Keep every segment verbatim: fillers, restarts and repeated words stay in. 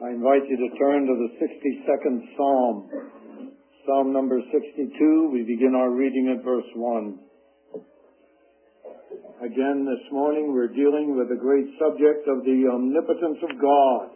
I invite you to turn to the sixty-second Psalm. Psalm number sixty-two. We begin our reading at verse one. Again, this morning we're dealing with the great subject of the omnipotence of God.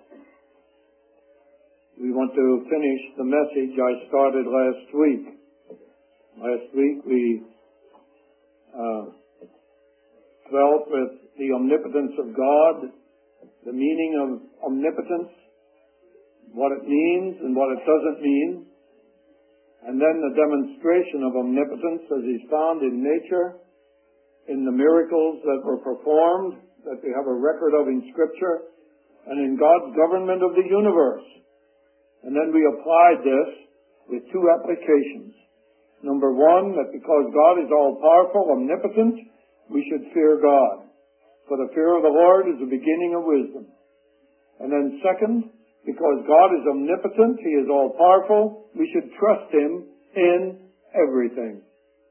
We want to finish the message I started last week. Last week we uh, dwelt with the omnipotence of God, the meaning of omnipotence, what it means and what it doesn't mean, and then the demonstration of omnipotence as is found in nature, in the miracles that were performed, that we have a record of in Scripture, and in God's government of the universe. And then we applied this with two applications. Number one, that because God is all-powerful, omnipotent, we should fear God. For the fear of the Lord is the beginning of wisdom. And then second, because God is omnipotent, He is all-powerful, we should trust Him in everything.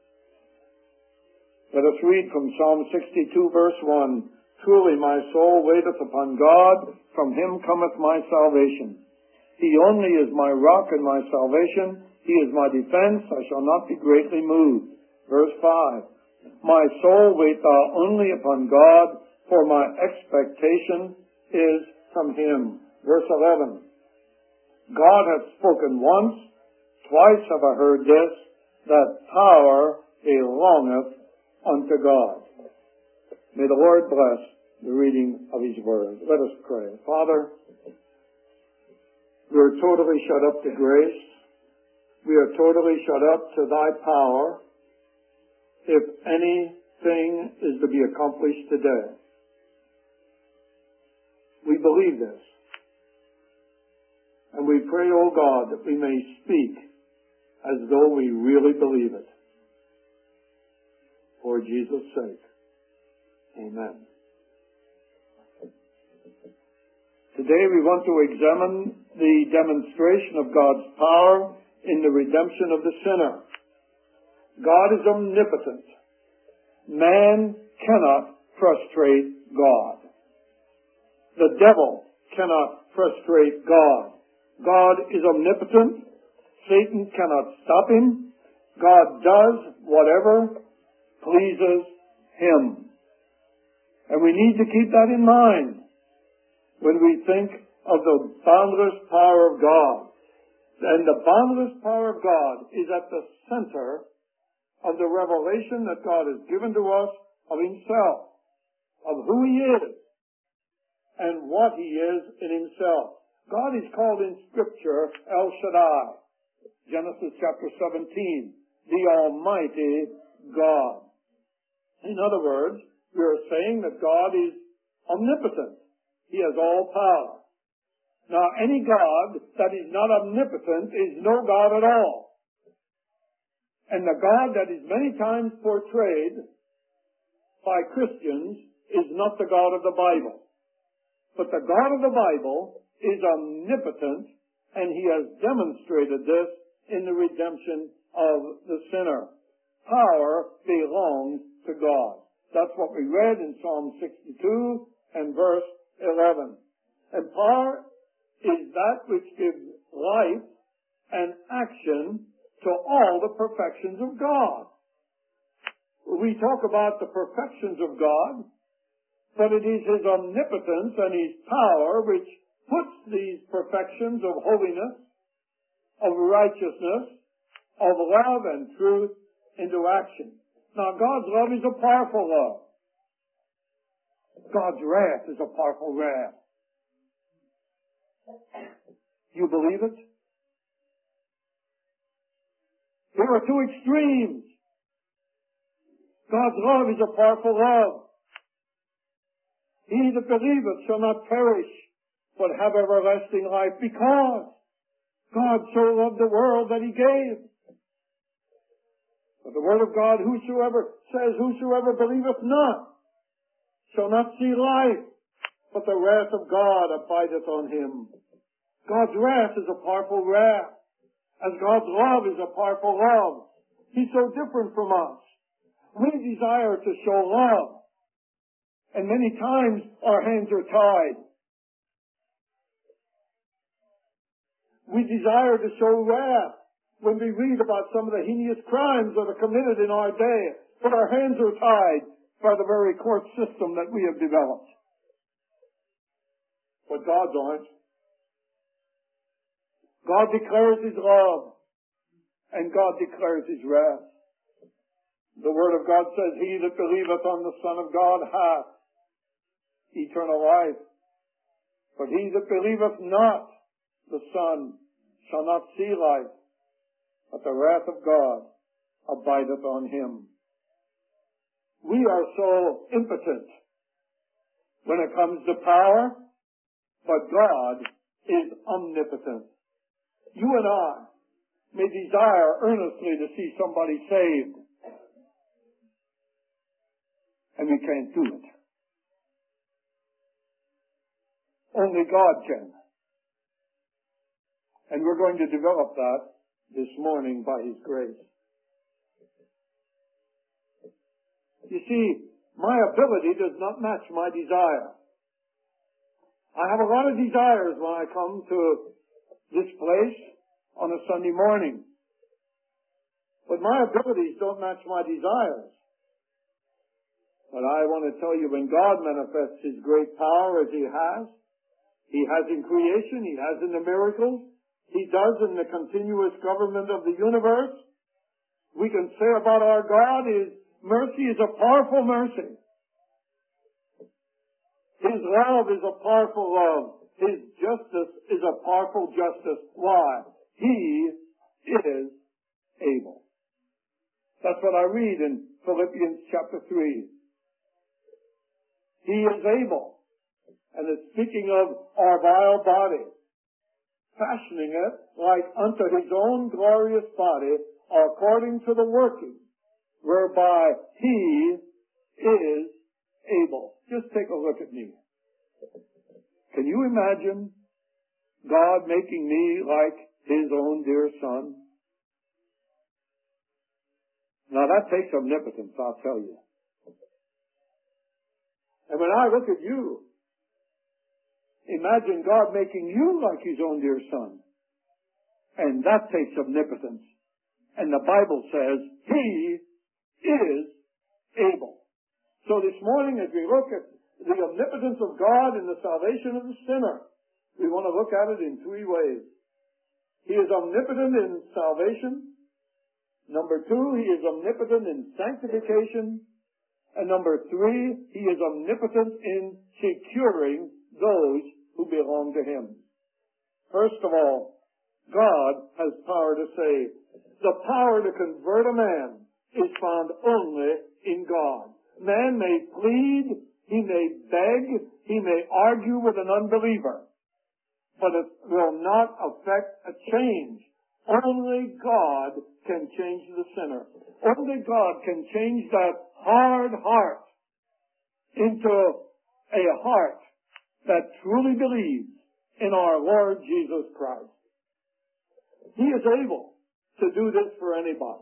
Let us read from Psalm sixty-two, verse one. Truly my soul waiteth upon God, from Him cometh my salvation. He only is my rock and my salvation. He is my defense, I shall not be greatly moved. Verse five. My soul wait thou only upon God, for my expectation is from Him. Verse eleven. God hath spoken once, twice have I heard this, that power belongeth unto God. May the Lord bless the reading of His Word. Let us pray. Father, we are totally shut up to grace. We are totally shut up to Thy power. If anything is to be accomplished today, we believe this. And we pray, O God, that we may speak as though we really believe it. For Jesus' sake. Amen. Today we want to examine the demonstration of God's power in the redemption of the sinner. God is omnipotent. Man cannot frustrate God. The devil cannot frustrate God. God is omnipotent. Satan cannot stop Him. God does whatever pleases Him. And we need to keep that in mind when we think of the boundless power of God. And the boundless power of God is at the center of the revelation that God has given to us of Himself, of who He is, and what He is in Himself. God is called in Scripture El Shaddai. Genesis chapter seventeen, the Almighty God. In other words, we are saying that God is omnipotent. He has all power. Now, any God that is not omnipotent is no God at all. And the God that is many times portrayed by Christians is not the God of the Bible. But the God of the Bible is omnipotent, and He has demonstrated this in the redemption of the sinner. Power belongs to God. That's what we read in Psalm sixty-two and verse eleven. And power is that which gives life and action to all the perfections of God. We talk about the perfections of God, but it is His omnipotence and His power which puts these perfections of holiness, of righteousness, of love and truth into action. Now, God's love is a powerful love. God's wrath is a powerful wrath. You believe it? There are two extremes. God's love is a powerful love. He that believeth shall not perish, but have everlasting life, because God so loved the world that He gave. But the Word of God, whosoever says, whosoever believeth not, shall not see life, but the wrath of God abideth on him. God's wrath is a powerful wrath, as God's love is a powerful love. He's so different from us. We desire to show love, and many times our hands are tied. We desire to show wrath when we read about some of the heinous crimes that are committed in our day, but our hands are tied by the very court system that we have developed. But God's aren't. God declares His love, and God declares His wrath. The Word of God says, He that believeth on the Son of God hath eternal life. But he that believeth not the Son shall not see life, but the wrath of God abideth on him. We are so impotent when it comes to power, but God is omnipotent. You and I may desire earnestly to see somebody saved, and we can't do it. Only God can. And we're going to develop that this morning by His grace. You see, my ability does not match my desire. I have a lot of desires when I come to this place on a Sunday morning. But my abilities don't match my desires. But I want to tell you, when God manifests His great power as He has, He has in creation, He has in the miracles, He does in the continuous government of the universe, we can say about our God, His mercy is a powerful mercy. His love is a powerful love. His justice is a powerful justice. Why? He is able. That's what I read in Philippians chapter three. He is able. And it's speaking of our vile body, fashioning it like unto His own glorious body, according to the working whereby He is able. Just take a look at me. Can you imagine God making me like His own dear Son? Now that takes omnipotence, I'll tell you. And when I look at you, imagine God making you like His own dear Son. And that takes omnipotence. And the Bible says He is able. So this morning, as we look at the omnipotence of God in the salvation of the sinner, we want to look at it in three ways. He is omnipotent in salvation. Number two, He is omnipotent in sanctification. And number three, He is omnipotent in securing those who belong to Him. First of all, God has power to save. The power to convert a man is found only in God. Man may plead, he may beg, he may argue with an unbeliever, but it will not affect a change. Only God can change the sinner. Only God can change that hard heart into a heart that truly believes in our Lord Jesus Christ. He is able to do this for anybody.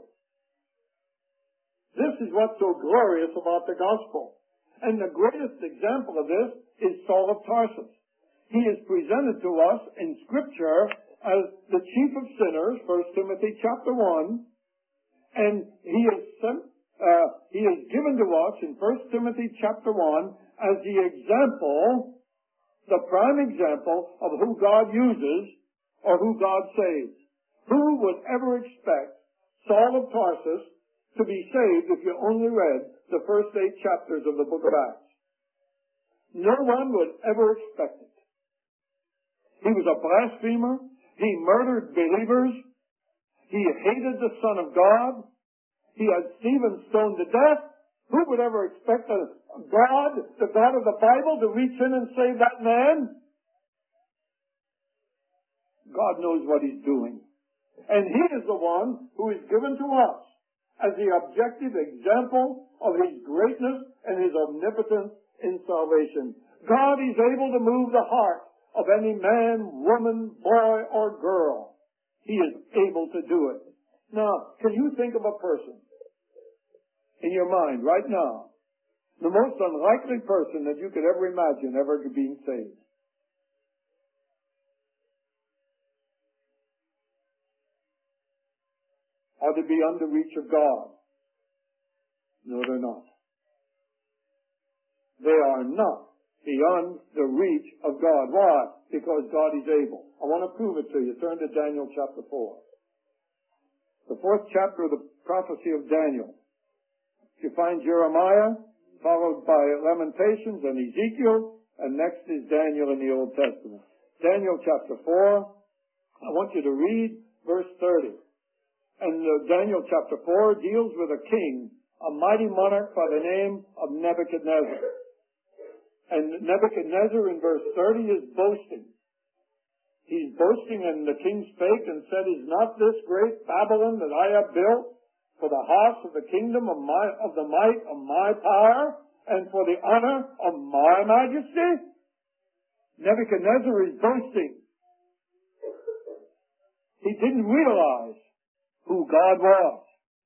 This is what's so glorious about the gospel. And the greatest example of this is Saul of Tarsus. He is presented to us in Scripture as the chief of sinners, First Timothy chapter one, and he is sent, uh, he is given to us in First Timothy chapter one as the example, the prime example of who God uses or who God saves. Who would ever expect Saul of Tarsus to be saved if you only read the first eight chapters of the book of Acts? No one would ever expect it. He was a blasphemer. He murdered believers. He hated the Son of God. He had Stephen stoned to death. Who would ever expect a God, the God of the Bible, to reach in and save that man? God knows what He's doing. And He is the one who is given to us as the objective example of His greatness and His omnipotence in salvation. God is able to move the heart of any man, woman, boy, or girl. He is able to do it. Now, can you think of a person in your mind right now, the most unlikely person that you could ever imagine ever being saved? are they beyond the reach of God? No, they're not. They are not beyond the reach of God. Why? Because God is able. I want to prove it to you. Turn to Daniel chapter four. The fourth chapter of the prophecy of Daniel. You find Jeremiah, followed by Lamentations and Ezekiel, and next is Daniel in the Old Testament. Daniel chapter four, I want you to read verse thirty. And uh, Daniel chapter four deals with a king, a mighty monarch by the name of Nebuchadnezzar. And Nebuchadnezzar in verse thirty is boasting. He's boasting, and the king spake and said, Is not this great Babylon that I have built for the house of the kingdom of my, of the might of my power, and for the honor of my majesty? Nebuchadnezzar is boasting. He didn't realize who God was.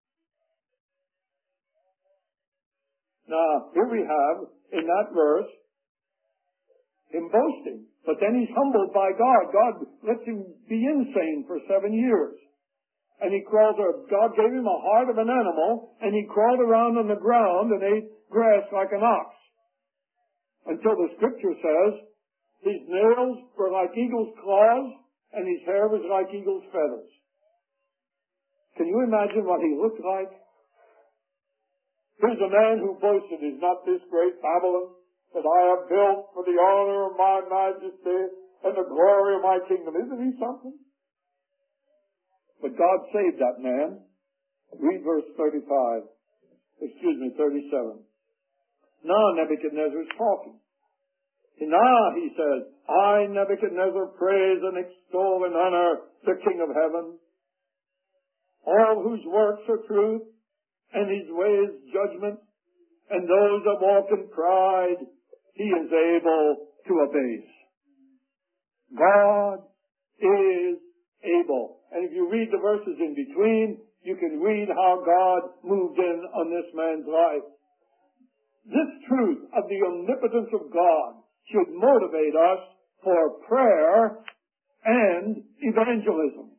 Now, here we have, in that verse, him boasting. But then he's humbled by God. God lets him be insane for seven years. And he crawled, or God gave him a heart of an animal, and he crawled around on the ground and ate grass like an ox. Until the scripture says, his nails were like eagle's claws, and his hair was like eagle's feathers. Can you imagine what he looked like? Here's a man who boasted, Is not this great Babylon that I have built for the honor of my majesty and the glory of my kingdom? Isn't he something? But God saved that man. Read verse thirty-five. Excuse me, thirty-seven. Now Nebuchadnezzar is talking. Now, he says, I, Nebuchadnezzar, praise and extol and honor the King of heaven, all whose works are truth, and his ways judgment, and those that walk in pride, he is able to abase. God is able. And if you read the verses in between, you can read how God moved in on this man's life. This truth of the omnipotence of God should motivate us for prayer and evangelism.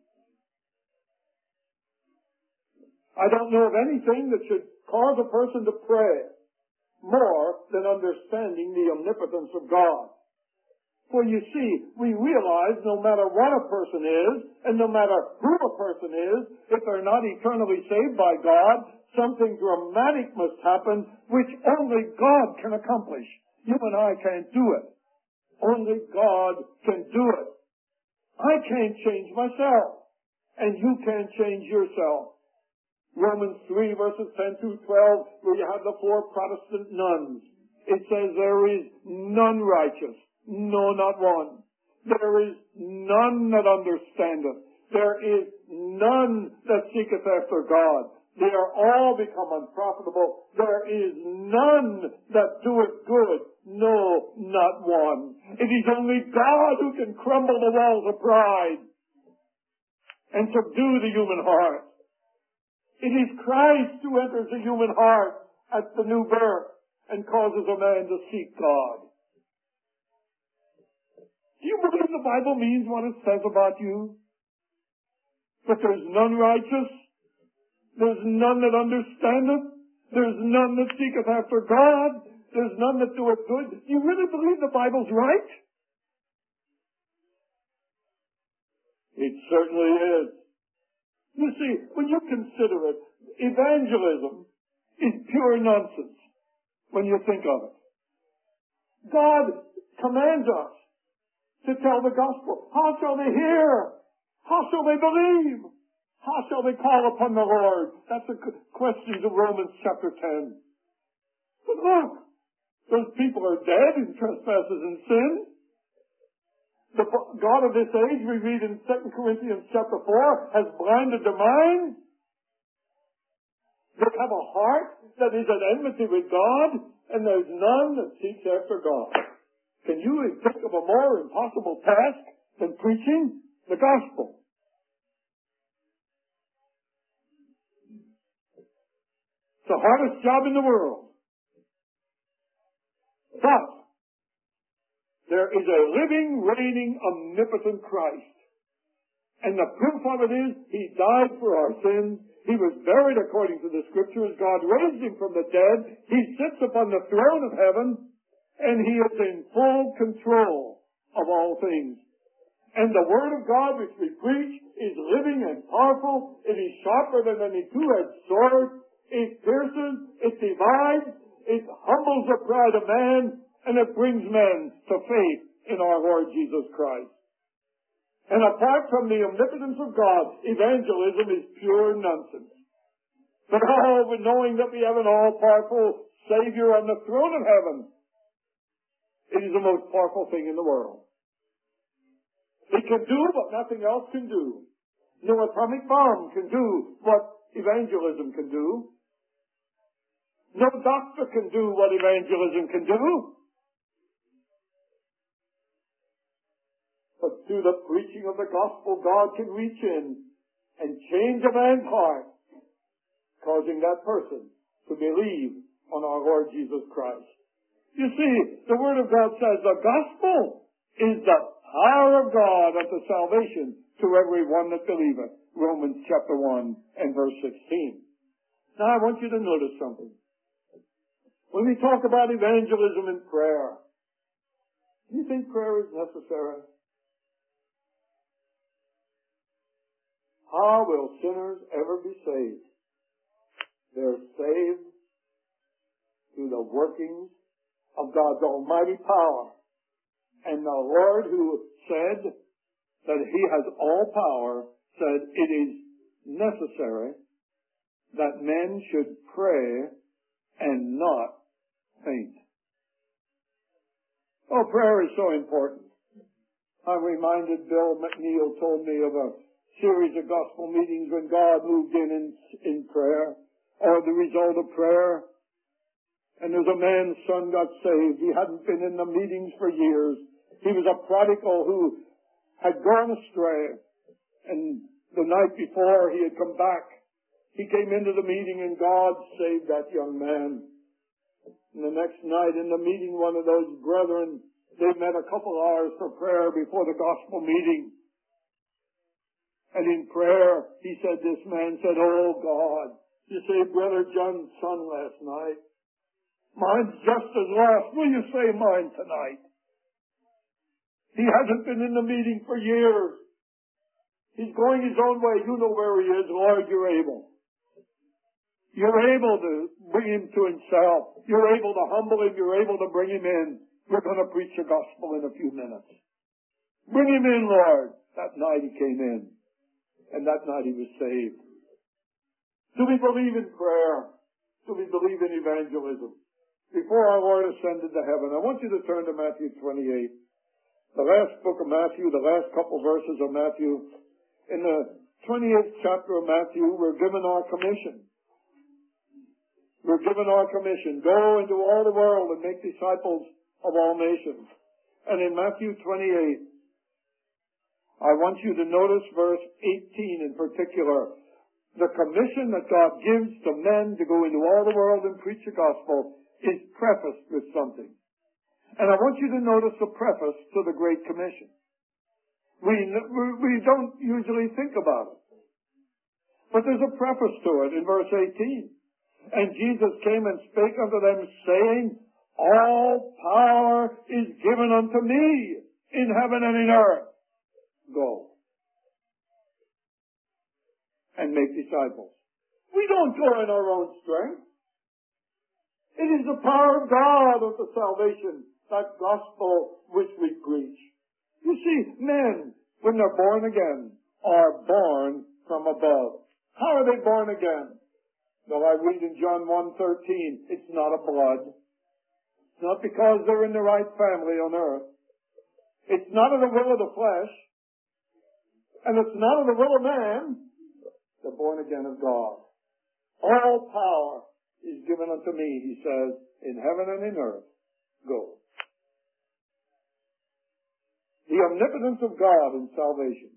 I don't know of anything that should cause a person to pray more than understanding the omnipotence of God. For you see, we realize no matter what a person is, and no matter who a person is, if they're not eternally saved by God, something dramatic must happen which only God can accomplish. You and I can't do it. Only God can do it. I can't change myself, and you can't change yourself. Romans three verses ten through twelve, where you have the four Protestant nuns. It says there is none righteous. No, not one. There is none that understandeth. There is none that seeketh after God. They are all become unprofitable. There is none that doeth good. No, not one. It is only God who can crumble the walls of pride and subdue the human heart. It is Christ who enters the human heart at the new birth and causes a man to seek God. Do you believe the Bible means what it says about you? That there's none righteous, there's none that understandeth, there's none that seeketh after God, there's none that doeth good. Do you really believe the Bible's right? It certainly is. You see, when you consider it, evangelism is pure nonsense when you think of it. God commands us to tell the gospel. How shall they hear? How shall they believe? How shall they call upon the Lord? That's the question of Romans chapter ten. But look, those people are dead in trespasses and sin. The God of this age, we read in Second Corinthians chapter four, has blinded their minds. They have a heart that is at enmity with God, and there's none that seeks after God. Can you think of a more impossible task than preaching the gospel? It's the hardest job in the world. But there is a living, reigning, omnipotent Christ. And the proof of it is, He died for our sins. He was buried according to the Scriptures. God raised him from the dead. He sits upon the throne of heaven, and he is in full control of all things. And the Word of God which we preach is living and powerful. It is sharper than any two-edged sword. It pierces, it divides, it humbles the pride of man, and it brings men to faith in our Lord Jesus Christ. And apart from the omnipotence of God, evangelism is pure nonsense. But all with knowing that we have an all-powerful Savior on the throne of heaven, it is the most powerful thing in the world. It can do what nothing else can do. No atomic bomb can do what evangelism can do. No doctor can do what evangelism can do. But through the preaching of the gospel, God can reach in and change a man's heart, causing that person to believe on our Lord Jesus Christ. You see, the Word of God says the gospel is the power of God unto salvation to every one that believeth. Romans chapter one and verse sixteen. Now I want you to notice something. When we talk about evangelism and prayer, do you think prayer is necessary? How will sinners ever be saved? They're saved through the workings of God's almighty power. And the Lord, who said that He has all power, said it is necessary that men should pray and not faint. Oh, prayer is so important. I'm reminded, Bill McNeil told me of a series of gospel meetings when God moved in in, in prayer, or the result of prayer. And there's a man's son got saved. He hadn't been in the meetings for years. He was a prodigal who had gone astray. And the night before he had come back, he came into the meeting and God saved that young man. And the next night in the meeting, one of those brethren, they met a couple hours for prayer before the gospel meeting. And in prayer, he said, this man said, oh God, you saved Brother John's son last night. Mine's just as lost. Will you save mine tonight? He hasn't been in the meeting for years. He's going his own way. You know where he is. Lord, you're able. You're able to bring him to himself. You're able to humble him. You're able to bring him in. We're going to preach the gospel in a few minutes. Bring him in, Lord. That night he came in. And that night he was saved. Do we believe in prayer? Do we believe in evangelism? Before our Lord ascended to heaven, I want you to turn to Matthew twenty-eight. The last book of Matthew, the last couple verses of Matthew. In the twenty-eighth chapter of Matthew, we're given our commission. We're given our commission. Go into all the world and make disciples of all nations. And in Matthew twenty-eight, I want you to notice verse eighteen in particular. The commission that God gives to men to go into all the world and preach the gospel is prefaced with something. And I want you to notice the preface to the Great Commission. We, we don't usually think about it. But there's a preface to it in verse eighteen. And Jesus came and spake unto them, saying, all power is given unto me in heaven and in earth. Go and make disciples. We don't go in our own strength. It is the power of God unto salvation, that gospel which we preach. You see, men, when they're born again, are born from above. How are they born again? Well, I read in John one thirteen, it's not of blood. It's not because they're in the right family on earth. It's not of the will of the flesh. And it's not of the will of man. They're born again of God. All power is given unto me, he says, in heaven and in earth. Go. The omnipotence of God in salvation.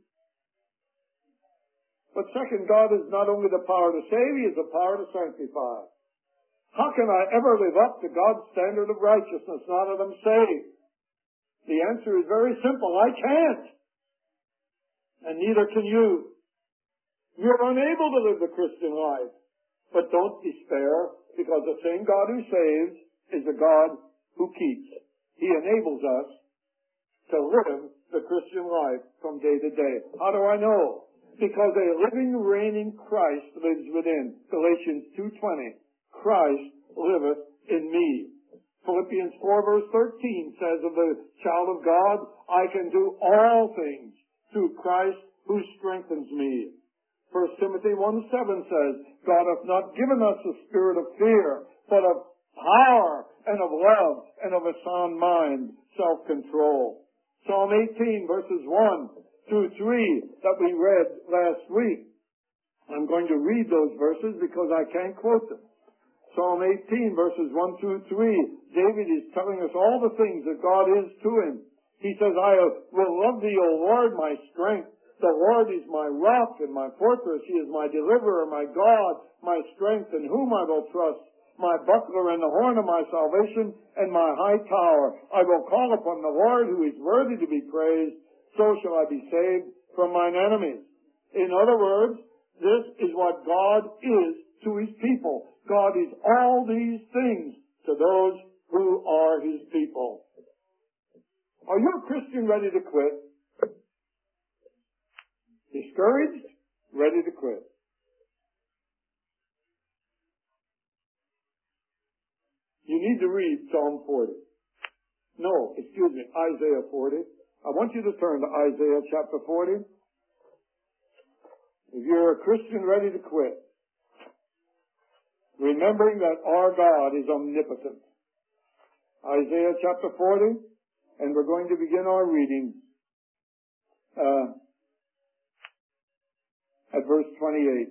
But second, God is not only the power to save, he is the power to sanctify. How can I ever live up to God's standard of righteousness, not of them saved? The answer is very simple. I can't. And neither can you. You're unable to live the Christian life. But don't despair, because the same God who saves is the God who keeps. He enables us to live the Christian life from day to day. How do I know? Because a living, reigning Christ lives within. Galatians two twenty. Christ liveth in me. Philippians four verse thirteen says of the child of God, I can do all things through Christ who strengthens me. First Timothy one seven says, God hath not given us a spirit of fear, but of power and of love and of a sound mind, self-control. Psalm eighteen verses one through three that we read last week. I'm going to read those verses because I can't quote them. Psalm eighteen verses one through three, David is telling us all the things that God is to him. He says, I will love thee, O Lord, my strength. The Lord is my rock and my fortress. He is my deliverer, my God, my strength, in whom I will trust, my buckler and the horn of my salvation, and my high tower. I will call upon the Lord, who is worthy to be praised. So shall I be saved from mine enemies. In other words, this is what God is to his people. God is all these things to those who are his people. Are you a Christian ready to quit? Discouraged? Ready to quit? You need to read Psalm forty. No, excuse me, Isaiah forty. I want you to turn to Isaiah chapter forty. If you're a Christian ready to quit, remembering that our God is omnipotent. Isaiah chapter forty, and we're going to begin our reading uh, at verse twenty-eight.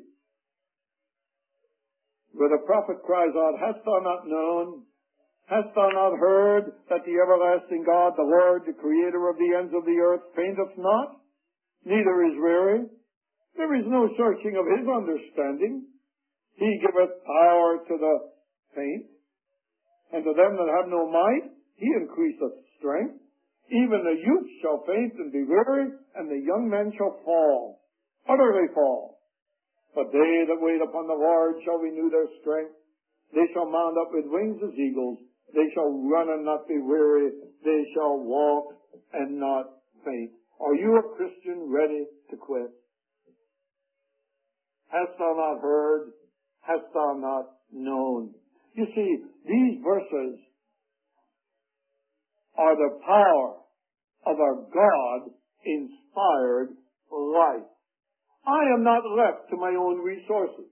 Where the prophet cries out, Hast thou not known? Hast thou not heard that the everlasting God, the Lord, the creator of the ends of the earth, fainteth not, neither is weary? There is no searching of his understanding. He giveth power to the faint, and to them that have no might, he increaseth strength. Even the youth shall faint and be weary, and the young men shall fall, utterly fall. But they that wait upon the Lord shall renew their strength. They shall mount up with wings as eagles. They shall run and not be weary. They shall walk and not faint. Are you a Christian ready to quit? Hast thou not heard? Hast thou not known? You see, these verses are the power of our God-inspired life. I am not left to my own resources.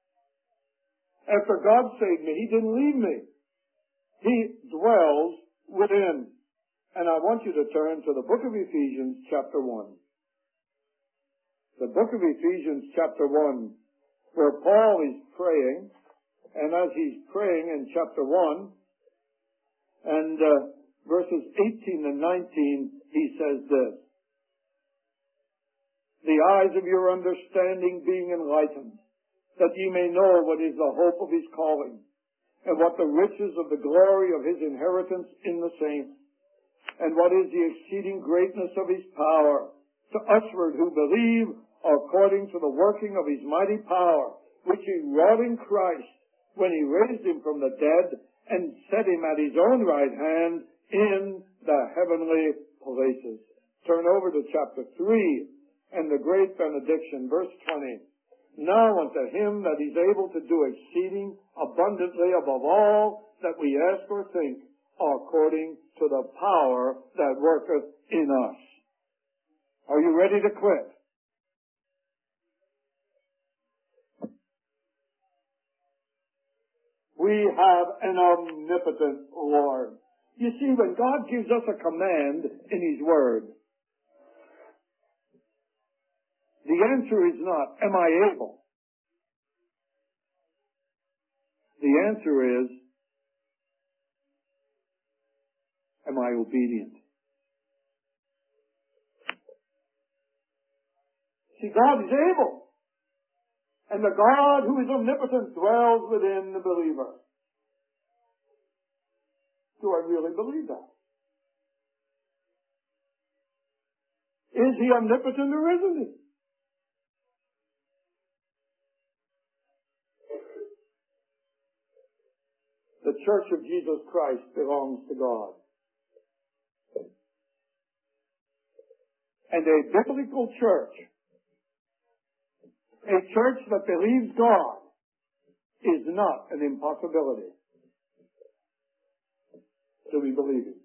After God saved me, he didn't leave me. He dwells within. And I want you to turn to the book of Ephesians chapter one. The book of Ephesians chapter one, where Paul is praying, and as he's praying in chapter one, and uh, verses eighteen and nineteen, he says this, the eyes of your understanding being enlightened, that ye may know what is the hope of his calling, and what the riches of the glory of his inheritance in the saints, and what is the exceeding greatness of his power, to usward who believe according to the working of his mighty power, which he wrought in Christ, when he raised him from the dead, and set him at his own right hand in the heavenly places. Turn over to chapter three, and the great benediction, verse twenty. Now unto him that is able to do exceeding abundantly above all that we ask or think, according to the power that worketh in us. Are you ready to quit? We have an omnipotent Lord. You see, when God gives us a command in his word, the answer is not, am I able? The answer is, am I obedient? See, God is able. And the God who is omnipotent dwells within the believer. Do I really believe that? Is he omnipotent or isn't he? Church of Jesus Christ belongs to God. And a biblical church, a church that believes God, is not an impossibility. Do we believe it?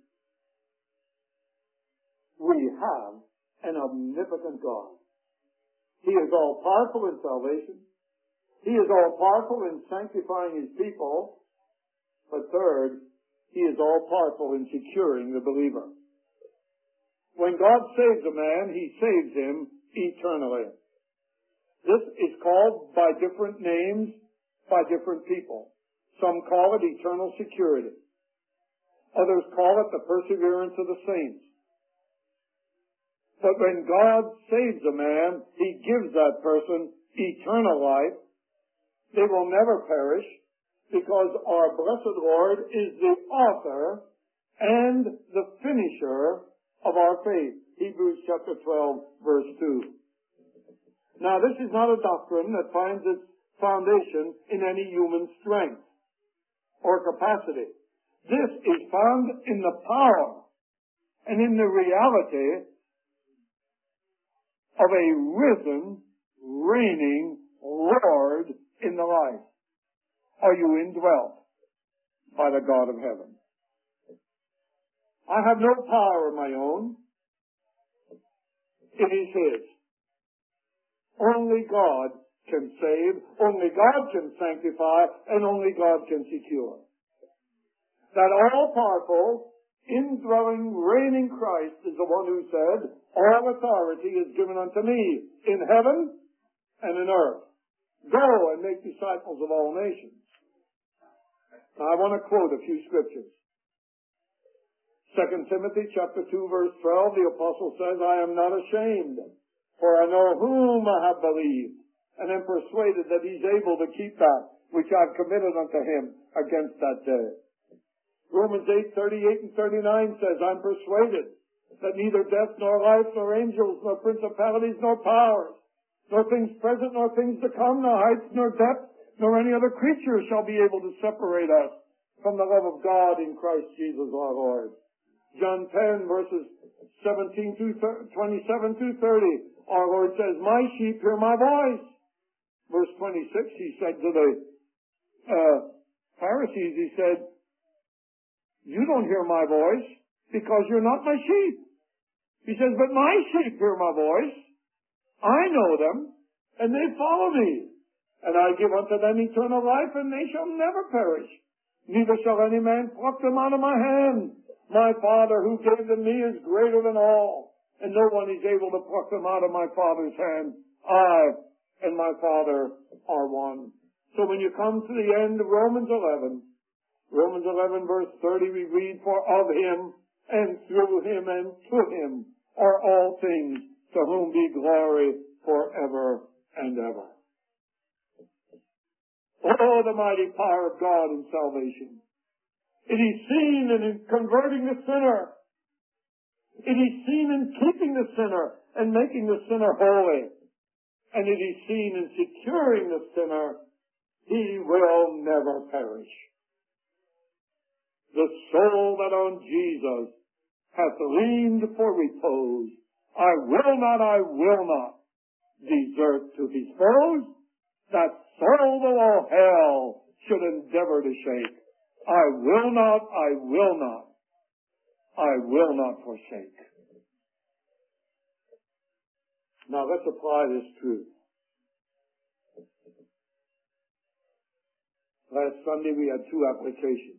We have an omnipotent God. He is all-powerful in salvation. He is all-powerful in sanctifying His people. But third, He is all-powerful in securing the believer. When God saves a man, He saves him eternally. This is called by different names by different people. Some call it eternal security. Others call it the perseverance of the saints. But when God saves a man, He gives that person eternal life. They will never perish, because our blessed Lord is the author and the finisher of our faith. Hebrews chapter twelve, verse two. Now, this is not a doctrine that finds its foundation in any human strength or capacity. This is found in the power and in the reality of a risen, reigning Lord in the life. Are you indwelt by the God of heaven? I have no power of my own. It is His. Only God can save, only God can sanctify, and only God can secure. That all-powerful, indwelling, reigning Christ is the one who said, all authority is given unto me in heaven and in earth. Go and make disciples of all nations. Now I want to quote a few scriptures. Second Timothy chapter two, verse twelve, the apostle says, I am not ashamed, for I know whom I have believed, and am persuaded that He's able to keep that which I've committed unto Him against that day. Romans eight, thirty-eight and thirty-nine says, I'm persuaded that neither death nor life nor angels nor principalities nor powers, nor things present nor things to come, nor heights nor depth, nor any other creature shall be able to separate us from the love of God in Christ Jesus our Lord. John ten, verses seventeen through twenty-seven through thirty, our Lord says, my sheep hear my voice. Verse twenty-six, He said to the uh, Pharisees, He said, you don't hear my voice because you're not my sheep. He says, but my sheep hear my voice. I know them, and they follow me. And I give unto them eternal life, and they shall never perish. Neither shall any man pluck them out of my hand. My Father who gave them me is greater than all, and no one is able to pluck them out of my Father's hand. I and my Father are one. So when you come to the end of Romans eleven, Romans eleven verse thirty, we read, for of Him, and through Him, and to Him are all things, to whom be glory forever and ever. Oh, the mighty power of God in salvation. It is seen in converting the sinner. It is seen in keeping the sinner and making the sinner holy. And it is seen in securing the sinner. He will never perish. The soul that on Jesus hath leaned for repose, I will not, I will not desert to his foes. That soul though all hell should endeavor to shake, I will not, I will not, I will not forsake. Now let's apply this truth. Last Sunday we had two applications.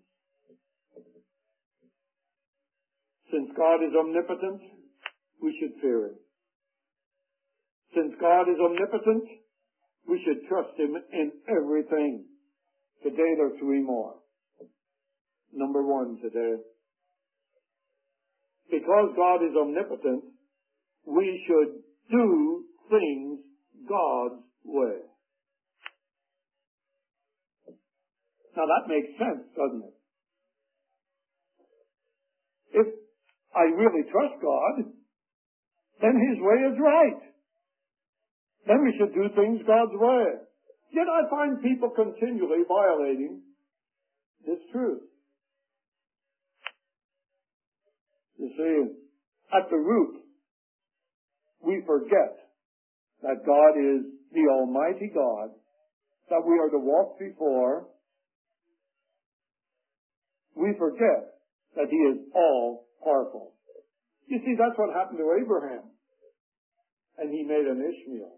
Since God is omnipotent, we should fear Him. Since God is omnipotent, we should trust Him in everything. Today there are three more. Number one today. Because God is omnipotent, we should do things God's way. Now that makes sense, doesn't it? If I really trust God, then His way is right. Then we should do things God's way. Yet I find people continually violating It's true. You see, at the root, we forget that God is the Almighty God, that we are to walk before. We forget that He is all-powerful. You see, that's what happened to Abraham. And he made an Ishmael.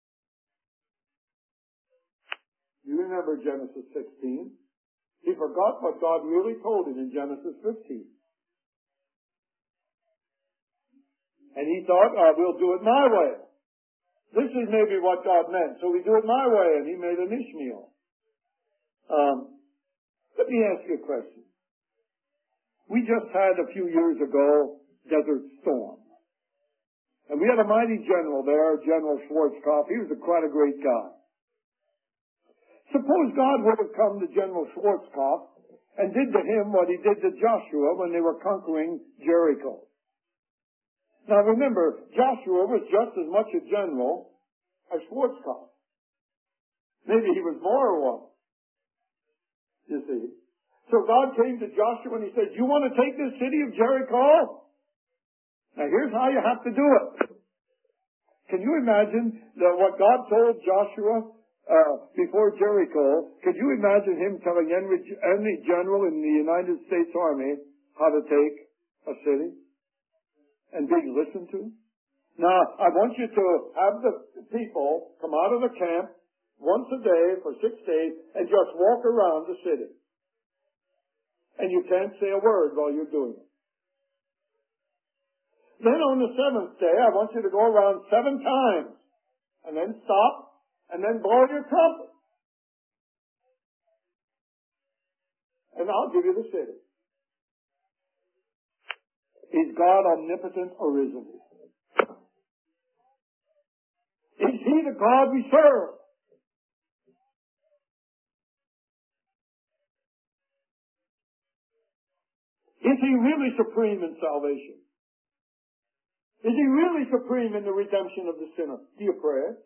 You remember Genesis sixteen? He forgot what God really told him in Genesis fifteen. And he thought, oh, we'll do it my way. This is maybe what God meant, so we do it my way, and he made an Ishmael. Um, let me ask you a question. We just had a few years ago Desert Storm. And we had a mighty general there, General Schwarzkopf. He was a, quite a great guy. Suppose God would have come to General Schwarzkopf and did to him what he did to Joshua when they were conquering Jericho. Now remember, Joshua was just as much a general as Schwarzkopf. Maybe he was more one. You see. So God came to Joshua and he said, you want to take this city of Jericho? Now here's how you have to do it. Can you imagine that what God told Joshua uh, before Jericho? Could you imagine him telling any, any general in the United States Army how to take a city and being listened to? Now, I want you to have the people come out of the camp once a day for six days and just walk around the city. And you can't say a word while you're doing it. Then on the seventh day, I want you to go around seven times, and then stop, and then blow your trumpet. And I'll give you the city. Is God omnipotent or isn't He? Is He the God we serve? Is He really supreme in salvation? Is He really supreme in the redemption of the sinner? Do you pray?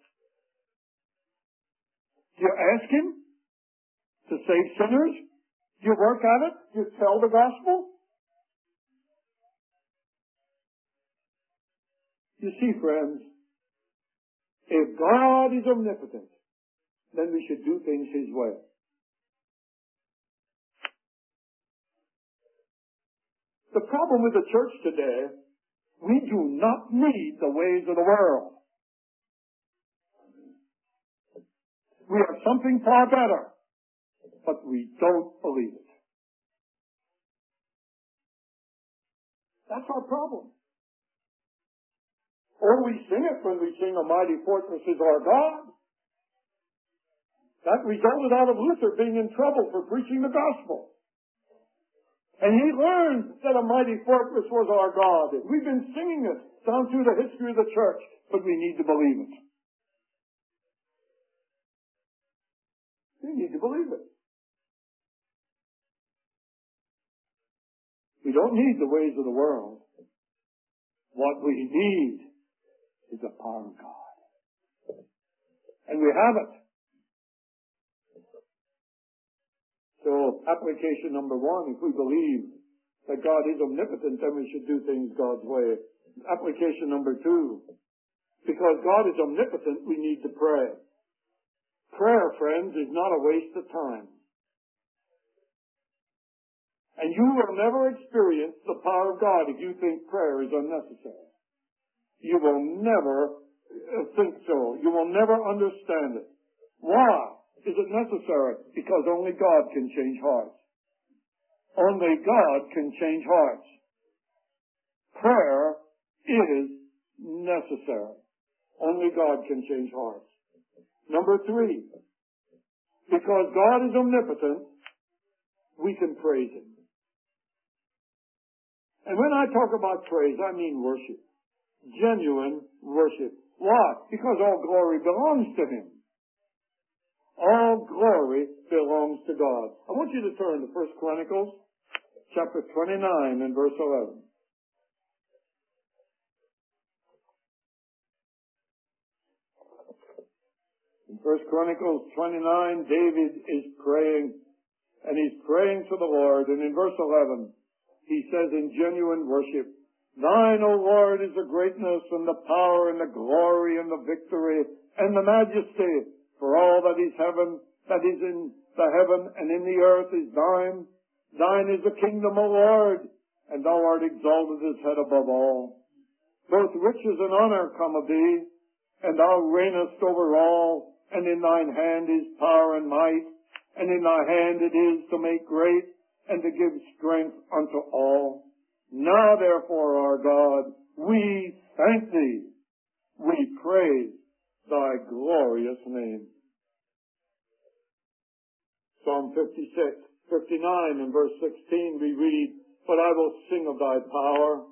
Do you ask Him to save sinners? Do you work at it? Do you tell the gospel? You see, friends, if God is omnipotent, then we should do things His way. The problem with the church today, we do not need the ways of the world. We have something far better, but we don't believe it. That's our problem. Or we sing it when we sing A Mighty Fortress is Our God. That resulted out of Luther being in trouble for preaching the gospel. And he learned that a mighty fortress was our God. And we've been singing it down through the history of the church, but we need to believe it. We need to believe it. We don't need the ways of the world. What we need is the power of God. And we have it. So, application number one, if we believe that God is omnipotent, then we should do things God's way. Application number two, because God is omnipotent, we need to pray. Prayer, friends, is not a waste of time. And you will never experience the power of God if you think prayer is unnecessary. You will never think so. You will never understand it. Why is it necessary? Because only God can change hearts. Only God can change hearts. Prayer is necessary. Only God can change hearts. Number three, because God is omnipotent, we can praise Him. And when I talk about praise, I mean worship. Genuine worship. Why? Because all glory belongs to Him. All glory belongs to God. I want you to turn to First Chronicles, chapter twenty-nine and verse eleven. In First Chronicles twenty-nine, David is praying, And he's praying to the Lord. And in verse eleven, he says in genuine worship, Thine, O Lord, is the greatness and the power and the glory and the victory and the majesty. For all that is heaven, that is in the heaven and in the earth is thine. Thine is the kingdom, O Lord, and thou art exalted as head above all. Both riches and honor come of thee, and thou reignest over all, and in thine hand is power and might, and in thy hand it is to make great and to give strength unto all. Now therefore, our God, we thank thee. We praise thy glorious name. Psalm fifty-six, fifty-nine and verse sixteen we read, But I will sing of thy power.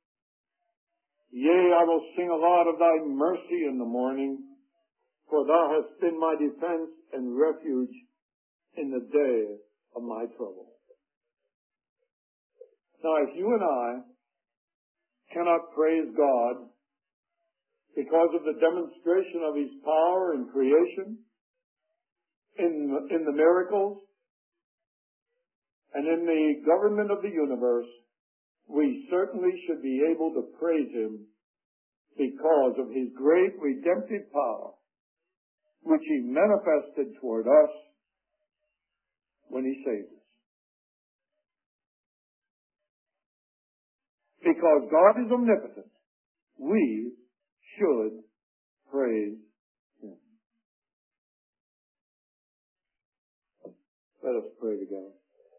Yea, I will sing a lot of thy mercy in the morning, for thou hast been my defense and refuge in the day of my trouble. Now, if you and I cannot praise God because of the demonstration of his power in creation, in, in the miracles, and in the government of the universe, we certainly should be able to praise him because of his great redemptive power, which he manifested toward us when he saved us. Because God is omnipotent, we should praise him. Let us pray together.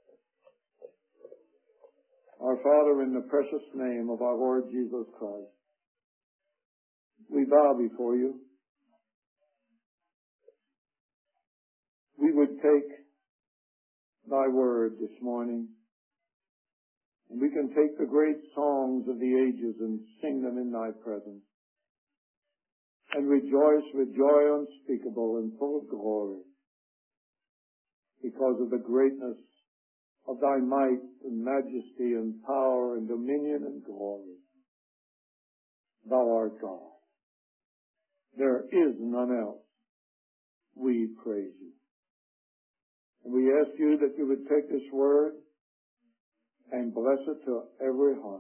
Our Father, in the precious name of our Lord Jesus Christ, we bow before you. We would take thy word this morning, and we can take the great songs of the ages and sing them in thy presence, and rejoice with joy unspeakable and full of glory because of the greatness of thy might and majesty and power and dominion and glory. Thou art God. There is none else. We praise you. And we ask you that you would take this word and bless it to every heart.